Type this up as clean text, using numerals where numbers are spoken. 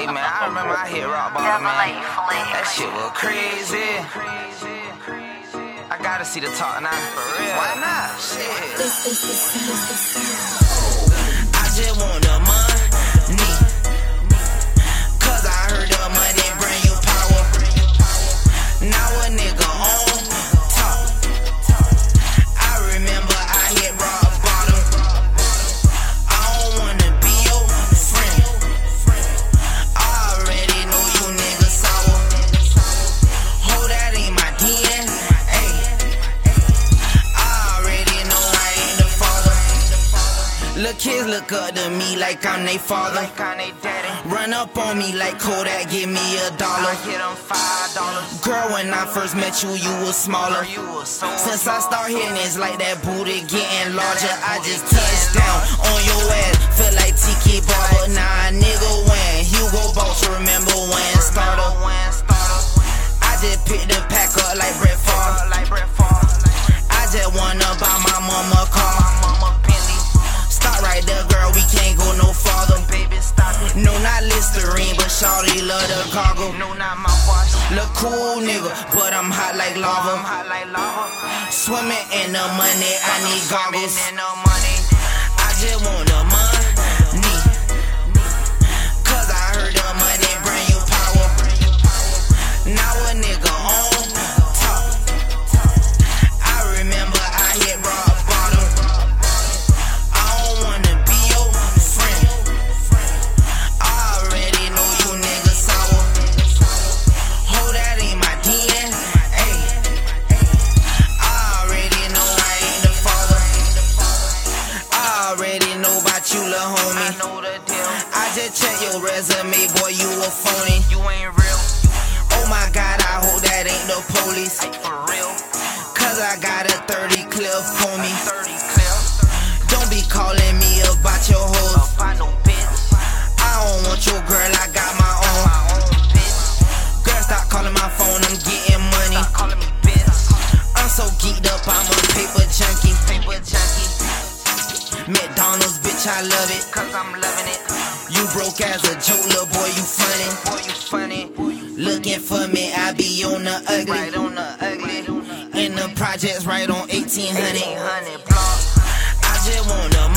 man, I remember I hit rock bottom, man. That shit was crazy. I gotta see the talk now, for real. Why not? Shit. I just want the money, cause I heard the money bring you power. Now a nigga on top. I remember I hit rock bottom. I don't wanna be your friend. I already know you niggas sour. Hold that in my DNA. I already know I ain't the father. Little kids look up to me like I'm they father. Run up on me like Kodak, give me $1. I hit them $5. Girl, when I first met you, you was smaller. Since I start hitting, it's like that booty getting larger. I just touched down on your ass, feel like Tiki Barber. Nah, nigga, when Hugo Boss, remember when starter. I just picked the pack up like Brett Favre. I just wanna buy my mama a car. Stop right there, girl, we can't go no farther. No, not Listerine, but shawty love the cargo. No, not mouthwash. Look cool, nigga, but I'm hot like lava. Swimming in the money, I need goggles. I just want the money, cause I heard the money bring you power. Now a nigga on top. I remember I hit rock bottom. I don't wanna be your friend. I already know you niggas sour. Hold that in my DNA. I already know I ain't the father. I already know about you, lil' homie. I know the deal. I just checked your resume, boy, you a phony. You ain't real. Oh my God, I hope that ain't the police. For real. Cause I got a 30 clip for me. Don't be calling me about your hoes. I don't want your girl, I got my own. Girl, stop calling my phone, I'm getting money. I'm so geeked up, I'm a paper junkie. McDonald's, bitch, I love it. Cause I'm loving it. You broke as a joke, little boy, you funny. Looking for me, I be on the ugly. Right on the ugly. In the projects, right on 1800. I just want the